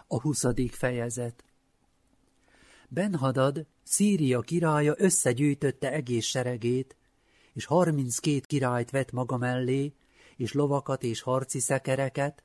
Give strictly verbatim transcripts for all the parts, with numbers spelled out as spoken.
A huszadik fejezet. Ben-Hadad, Szíria királya összegyűjtötte egész seregét, és harminckét királyt vett maga mellé, és lovakat és harci szekereket,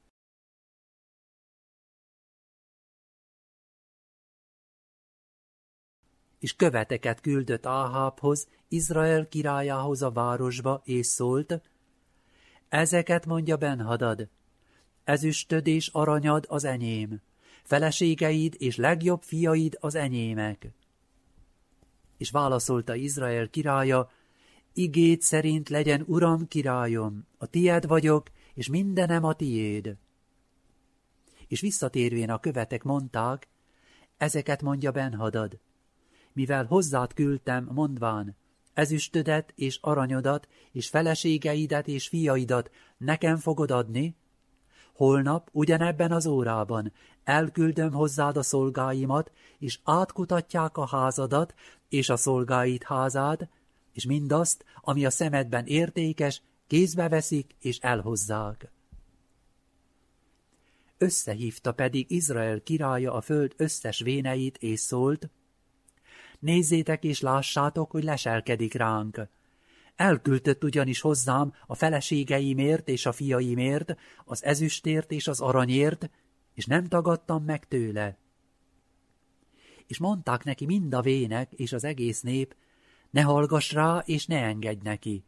és követeket küldött Áhábhoz, Izrael királyához a városba, és szólt: ezeket mondja Ben-Hadad, ezüstöd és aranyad az enyém, feleségeid és legjobb fiaid az enyémek. És válaszolta Izrael királya: igéd szerint legyen uram királyom, a tied vagyok, és mindenem a tiéd. És visszatérvén a követek mondták: ezeket mondja Ben-Hadad, mivel hozzád küldtem, mondván, ezüstödet és aranyodat, és feleségeidet és fiaidat nekem fogod adni, holnap ugyanebben az órában elküldöm hozzád a szolgáimat, és átkutatják a házadat és a szolgáid házát, és mindazt, ami a szemedben értékes, kézbe veszik és elhozzák. Összehívta pedig Izrael királya a föld összes véneit, és szólt: nézzétek és lássátok, hogy leselkedik ránk. Elküldött ugyanis hozzám a feleségeimért és a fiaimért, az ezüstért és az aranyért, és nem tagadtam meg tőle. És mondták neki mind a vének és az egész nép: ne hallgass rá, és ne engedj neki.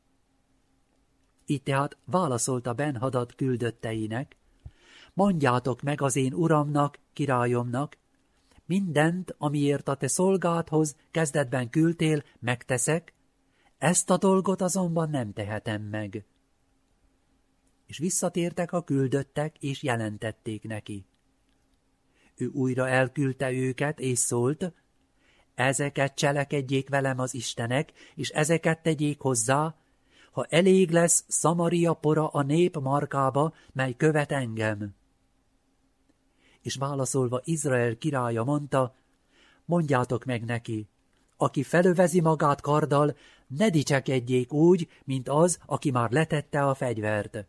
Így tehát válaszolta Ben-Hadad küldötteinek: mondjátok meg az én uramnak, királyomnak, mindent, amiért a te szolgádhoz kezdetben küldtél, megteszek, ezt a dolgot azonban nem tehetem meg. És visszatértek a küldöttek, és jelentették neki. Ő újra elküldte őket, és szólt: ezeket cselekedjék velem az istenek, és ezeket tegyék hozzá, ha elég lesz Szamaria pora a nép markába, mely követ engem. És válaszolva Izrael királya mondta: mondjátok meg neki, aki felövezi magát karddal, ne dicsekedjék úgy, mint az, aki már letette a fegyvert.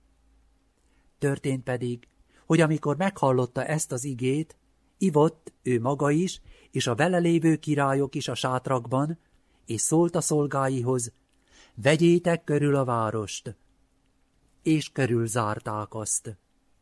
Történt pedig, hogy amikor meghallotta ezt az igét, ivott ő maga is, és a vele lévő királyok is a sátrakban, és szólt a szolgáihoz: vegyétek körül a várost. És körülzárták azt.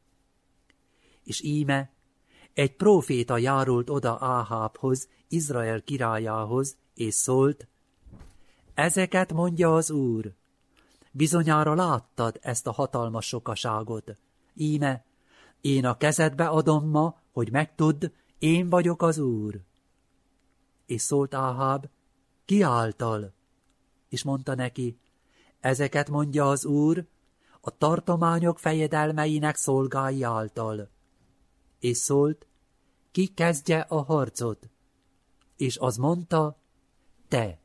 És íme, egy próféta járult oda Áhábhoz, Izrael királyához, és szólt: ezeket mondja az Úr, bizonyára láttad ezt a hatalmas sokaságot. Íme, én a kezedbe adom ma, hogy megtudd, én vagyok az Úr. És szólt Áháb: ki által? És mondta neki: ezeket mondja az Úr, a tartományok fejedelmeinek szolgái által. És szólt: ki kezdje a harcot? És az mondta: te.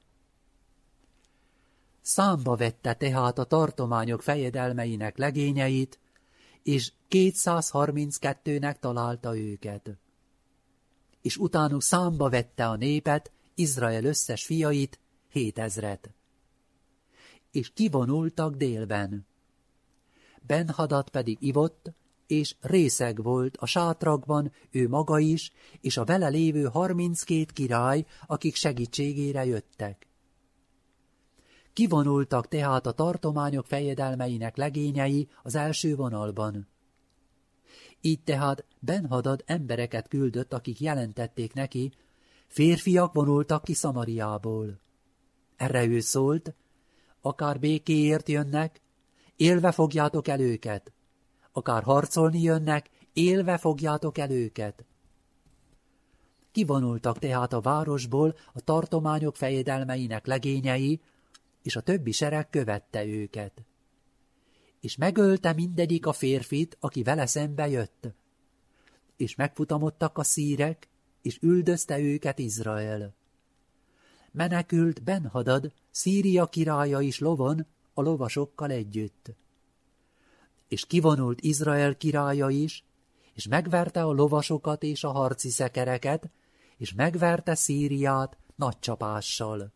Számba vette tehát a tartományok fejedelmeinek legényeit, és kétszázharminckettőnek találta őket. És utánuk számba vette a népet, Izrael összes fiait, hétezret. És kivonultak délben. Ben-Hadad pedig ivott, és részeg volt a sátrakban ő maga is, és a vele lévő harminckét király, akik segítségére jöttek. Kivonultak tehát a tartományok fejedelmeinek legényei az első vonalban. Így tehát Ben-Hadad embereket küldött, akik jelentették neki: férfiak vonultak ki Szamariából. Erre ő szólt: akár békéért jönnek, élve fogjátok el őket, akár harcolni jönnek, élve fogjátok el őket. Kivonultak tehát a városból a tartományok fejedelmeinek legényei, és a többi sereg követte őket. És megölte mindegyik a férfit, aki vele szembe jött. És megfutamodtak a szírek, és üldözte őket Izrael. Menekült Ben-Hadad, Szíria királya is lovon, a lovasokkal együtt. És kivonult Izrael királya is, és megverte a lovasokat és a harci szekereket, és megverte Szíriát nagy csapással.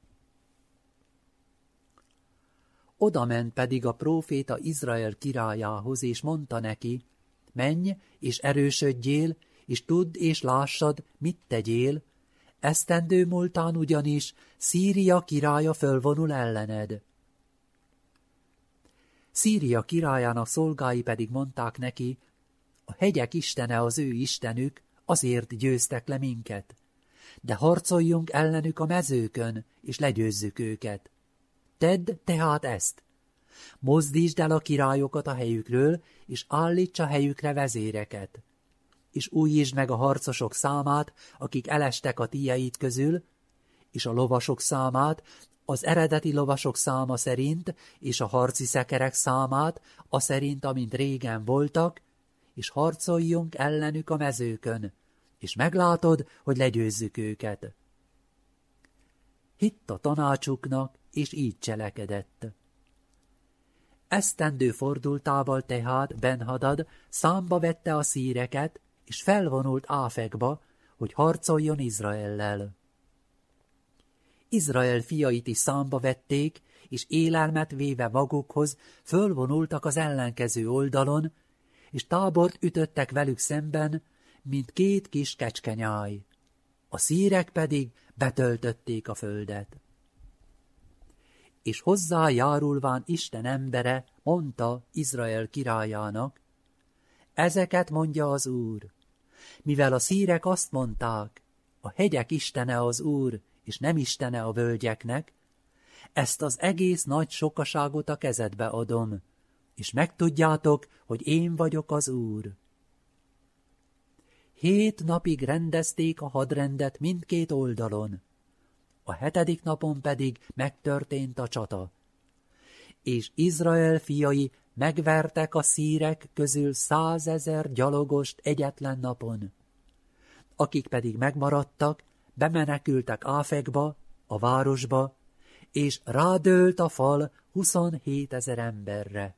Odament pedig a próféta Izrael királyához, és mondta neki: menj, és erősödjél, és tudd és lássad, mit tegyél, esztendő múltán ugyanis Szíria királya fölvonul ellened. Szíria királyának szolgái pedig mondták neki, a hegyek istene az ő istenük, azért győztek le minket. De harcoljunk ellenük a mezőkön, és legyőzzük őket. Tedd tehát ezt. Mozdítsd el a királyokat a helyükről, és állíts a helyükre vezéreket. És újítsd meg a harcosok számát, akik elestek a tijeid közül, és a lovasok számát, az eredeti lovasok száma szerint, és a harci szekerek számát, a szerint, amint régen voltak, és harcoljunk ellenük a mezőkön, és meglátod, hogy legyőzzük őket. Hitt a tanácsuknak, és így cselekedett. Esztendő fordultával tehát Ben-Hadad számba vette a szíreket, és felvonult Áfekba, hogy harcoljon Izraellel. Izrael fiait is számba vették, és élelmet véve magukhoz fölvonultak az ellenkező oldalon, és tábort ütöttek velük szemben, mint két kis kecskenyáj. A szírek pedig betöltötték a földet. És hozzájárulván Isten embere mondta Izrael királyának, ezeket mondja az Úr, mivel a szírek azt mondták, a hegyek istene az Úr, és nem istene a völgyeknek, ezt az egész nagy sokaságot a kezedbe adom, és megtudjátok, hogy én vagyok az Úr. Hét napig rendezték a hadrendet mindkét oldalon, a hetedik napon pedig megtörtént a csata. És Izrael fiai megvertek a szírek közül százezer gyalogost egyetlen napon. Akik pedig megmaradtak, bemenekültek Áfekba, a városba, és rádőlt a fal huszonhétezer emberre.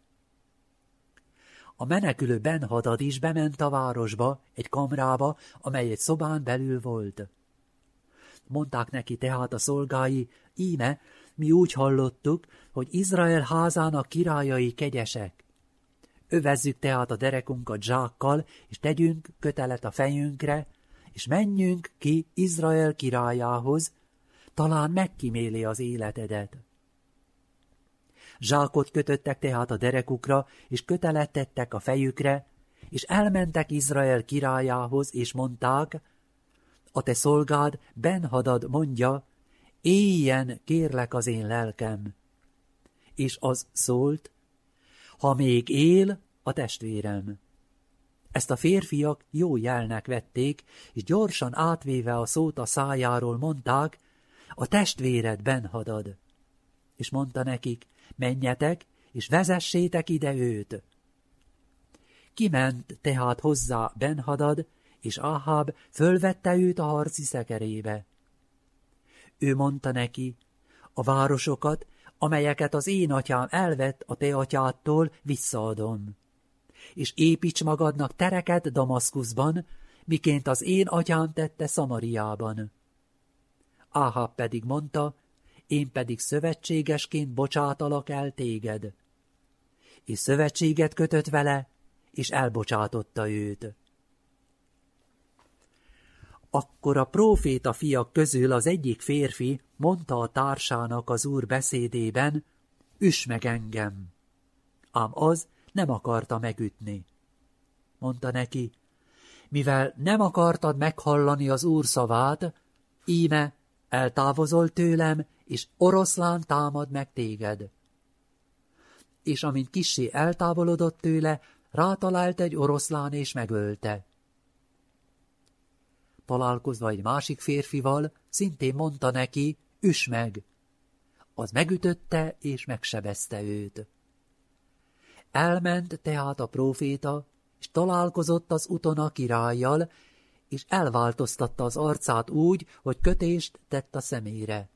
A menekülő Ben-Hadad is bement a városba, egy kamrába, amely egy szobán belül volt. Mondták neki tehát a szolgái, íme, mi úgy hallottuk, hogy Izrael házának királyai kegyesek. Övezzük tehát a derekunkat zsákkal, és tegyünk kötelet a fejünkre, és menjünk ki Izrael királyához, talán megkíméli az életedet. Zsákot kötöttek tehát a derekukra, és kötelet tettek a fejükre, és elmentek Izrael királyához, és mondták, a te szolgád Ben-Hadad mondja, éljen kérlek az én lelkem. És az szólt, ha még él a testvérem. Ezt a férfiak jó jelnek vették, és gyorsan átvéve a szót a szájáról mondták, a testvéred Ben-Hadad. És mondta nekik, menjetek, és vezessétek ide őt. Kiment tehát hozzá Ben-Hadad, és Áháb fölvette őt a harci szekerébe. Ő mondta neki, a városokat, amelyeket az én atyám elvett a te atyádtól, visszaadom. És építs magadnak tereket Damaszkuszban, miként az én atyám tette Szamariában. Áháb pedig mondta, én pedig szövetségesként bocsátalak el téged. És szövetséget kötött vele, és elbocsátotta őt. Akkor a próféta fiak közül az egyik férfi mondta a társának az Úr beszédében, üss meg engem. Ám az nem akarta megütni. Mondta neki, mivel nem akartad meghallani az Úr szavát, íme eltávozol tőlem, és oroszlán támad meg téged. És amint kissé eltávolodott tőle, rátalált egy oroszlán, és megölte. Találkozva egy másik férfival, szintén mondta neki, üss meg. Az megütötte, és megsebezte őt. Elment tehát a próféta, és találkozott az úton a királlyal, és elváltoztatta az arcát úgy, hogy kötést tett a szemére.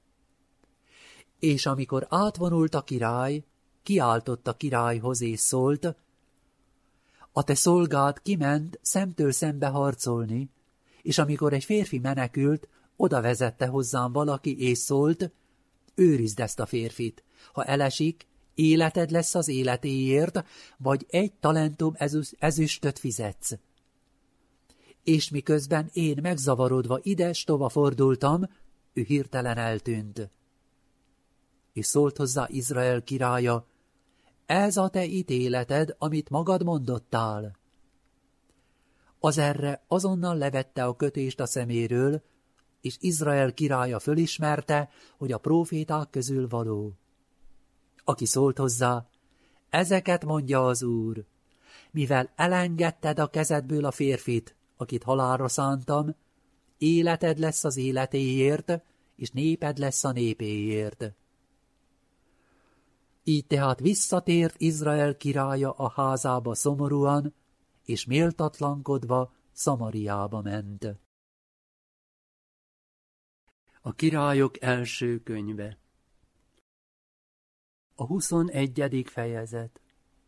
És amikor átvonult a király, kiáltott a királyhoz, és szólt, a te szolgád kiment szemtől szembe harcolni, és amikor egy férfi menekült, oda vezette hozzám valaki, és szólt, őrizd ezt a férfit, ha elesik, életed lesz az életéért, vagy egy talentum ezüstöt fizetsz. és miközben én megzavarodva ide-stova fordultam, ő hirtelen eltűnt. És szólt hozzá Izrael királya, ez a te ítéleted, amit magad mondottál. Az erre azonnal levette a kötést a szeméről, és Izrael királya fölismerte, hogy a próféták közül való. Aki szólt hozzá, ezeket mondja az Úr, mivel elengedted a kezedből a férfit, akit halálra szántam, életed lesz az életéért, és néped lesz a népéért. Így tehát visszatért Izrael királya a házába szomorúan, és méltatlankodva Szamariába ment. A királyok első könyve. A huszonegyedik fejezet.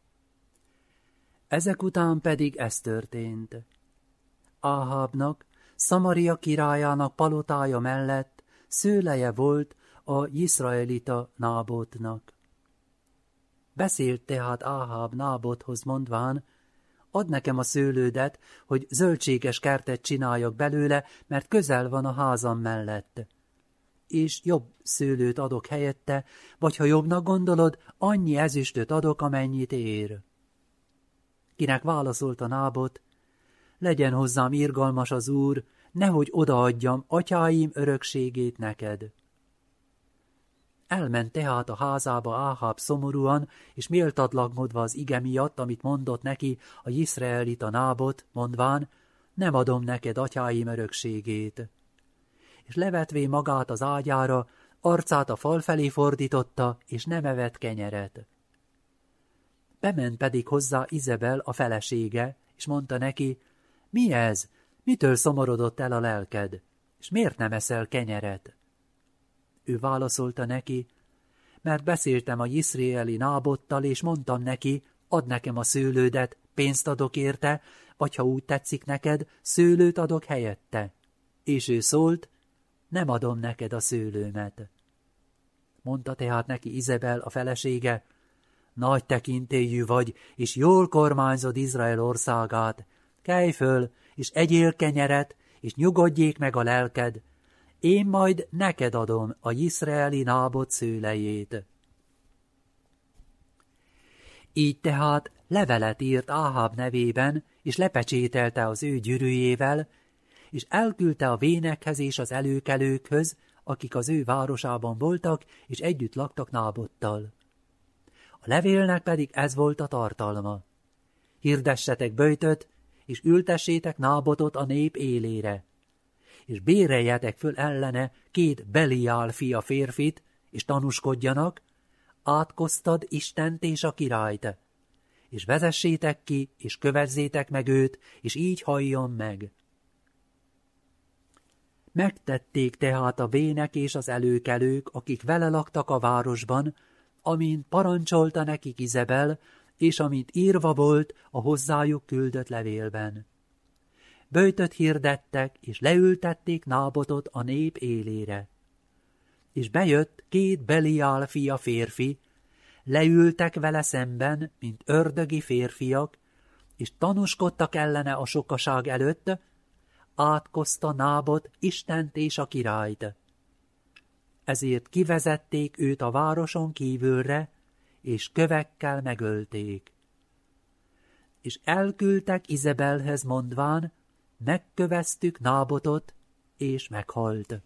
Ezek után pedig ez történt. Áhábnak, Szamaria királyának palotája mellett szőleje volt a jiszraelita Nábotnak. Beszélt tehát Áháb Nábothoz mondván, add nekem a szőlődet, hogy zöldséges kertet csináljak belőle, mert közel van a házam mellett. És jobb szőlőt adok helyette, vagy ha jobbnak gondolod, annyi ezüstöt adok, amennyit ér. Kinek válaszolta Nábot, legyen hozzám irgalmas az Úr, nehogy odaadjam atyáim örökségét neked. Elment tehát a házába Áháb szomorúan, és méltatlankodva az ige miatt, amit mondott neki a jiszraelita Nábot, mondván, nem adom neked atyáim örökségét. És levetvén magát az ágyára, arcát a fal felé fordította, és nem evett kenyeret. Bement pedig hozzá Izebel a felesége, és mondta neki, mi ez? Mitől szomorodott el a lelked? És miért nem eszel kenyeret? Ő válaszolta neki, mert beszéltem a jiszraeli Nábottal, és mondtam neki, add nekem a szőlődet, pénzt adok érte, vagy ha úgy tetszik neked, szőlőt adok helyette. És ő szólt, nem adom neked a szőlőmet. Mondta tehát neki Izebel a felesége, nagy tekintélyű vagy, és jól kormányzod Izrael országát. Kelj föl, és egyél kenyeret, és nyugodjék meg a lelked. Én majd neked adom a jiszraeli Nábot szőlejét. Így tehát levelet írt Áháb nevében, és lepecsételte az ő gyűrűjével, és elküldte a vénekhez és az előkelőkhöz, akik az ő városában voltak, és együtt laktak Nábottal. A levélnek pedig ez volt a tartalma. Hirdessetek böjtöt, és ültessétek Nábotot a nép élére, és béreljetek föl ellene két Beliál fia férfit, és tanúskodjanak, átkoztad Istent és a királyt, és vezessétek ki, és kövezzétek meg őt, és így halljon meg. Megtették tehát a vének és az előkelők, akik vele laktak a városban, amint parancsolta nekik Izebel, és amint írva volt a hozzájuk küldött levélben. Böjtöt hirdettek, és leültették Nábotot a nép élére. És bejött két Beliál fia férfi, leültek vele szemben, mint ördögi férfiak, és tanúskodtak ellene a sokaság előtt, átkozta Nábot Istent és a királyt. Ezért kivezették őt a városon kívülre, és kövekkel megölték. És elküldtek Izebelhez mondván, megköveztük Nábotot, és meghalt.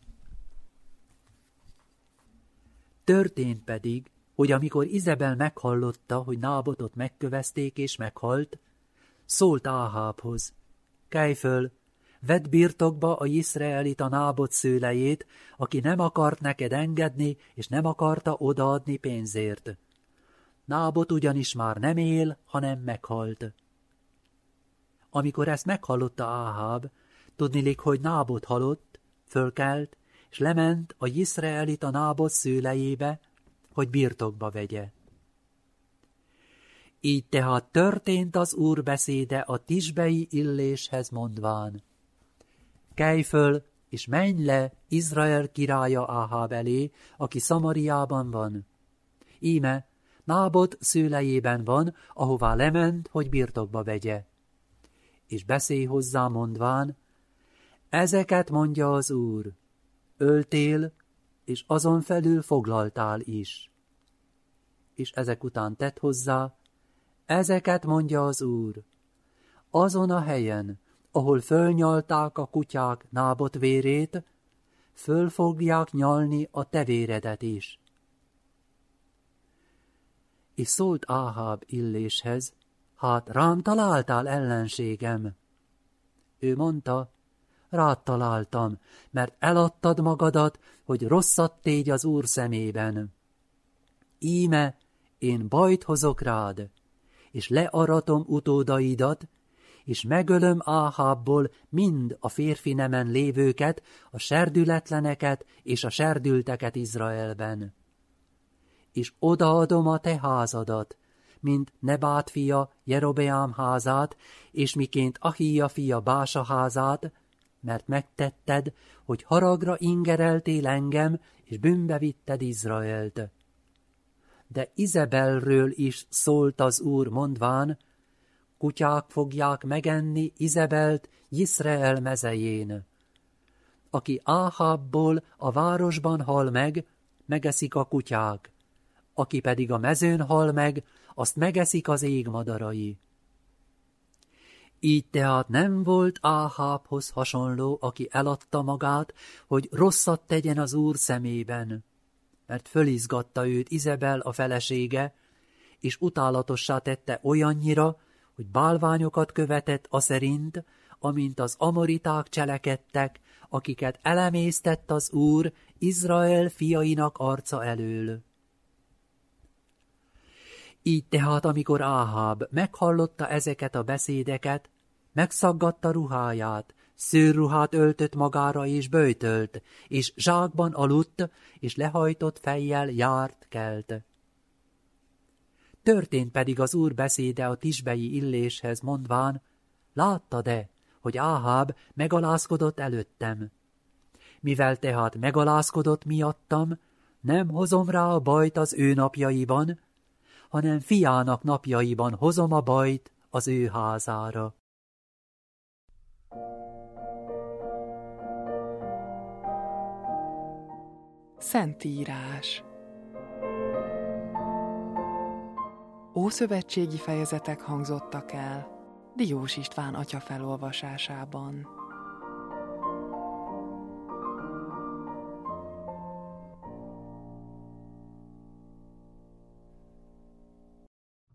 Történt pedig, hogy amikor Izebel meghallotta, hogy Nábotot megkövezték és meghalt, szólt Áhábhoz, kelj föl, vedd birtokba a jiszraelita Nábot szőlejét, aki nem akart neked engedni, és nem akarta odaadni pénzért. Nábot ugyanis már nem él, hanem meghalt. Amikor ezt meghallotta Áháb, tudniillik, hogy Nábot halott, fölkelt, és lement a jiszraelita Nábot szőlejébe, hogy birtokba vegye. Így tehát történt az Úr beszéde a tisbei Illéshez mondván. Kelj föl, és menj le Izrael királya Áháb elé, aki Szamariában van. Íme, Nábot szőlejében van, ahová lement, hogy birtokba vegye. És beszélj hozzá mondván, Ezeket mondja az Úr, öltél, és azon felül foglaltál is. És ezek után tett hozzá, ezeket mondja az Úr, azon a helyen, ahol fölnyalták a kutyák Nábot vérét, föl fogják nyalni a te véredet is. És szólt Áháb Illéshez, hát rám találtál, ellenségem. Ő mondta, rád találtam, mert eladtad magadat, hogy rosszat tégy az Úr szemében. Íme, én bajt hozok rád, és learatom utódaidat, és megölöm Áhábból mind a férfi nemen lévőket, a serdületleneket és a serdülteket Izraelben. És odaadom a te házadat, mint Nebát fia Jerobeám házát, és miként Ahija fia Bása házát, mert megtetted, hogy haragra ingereltél engem, és bűnbe vitted Izraelt. De Izebelről is szólt az Úr mondván, kutyák fogják megenni Izebelt Jizreel mezején. Aki Áhábból a városban hal meg, megeszik a kutyák, aki pedig a mezőn hal meg, azt megeszik az ég madarai. Így tehát nem volt Áhábhoz hasonló, aki eladta magát, hogy rosszat tegyen az Úr szemében, mert fölizgatta őt Izebel a felesége, és utálatossá tette olyannyira, hogy bálványokat követett aszerint, amint az amoriták cselekedtek, akiket elemésztett az Úr Izrael fiainak arca elől. Így tehát, amikor Áháb meghallotta ezeket a beszédeket, megszaggatta ruháját, szőrruhát öltött magára és böjtölt, és zsákban aludt, és lehajtott fejjel járt kelt. Történt pedig az Úr beszéde a tisbei Illéshez mondván, láttad-e, hogy Áháb megalázkodott előttem? Mivel tehát megalázkodott miattam, nem hozom rá a bajt az ő napjaiban, hanem fiának napjaiban hozom a bajt az ő házára. Szentírás. Ószövetségi fejezetek hangzottak el Diós István atya felolvasásában.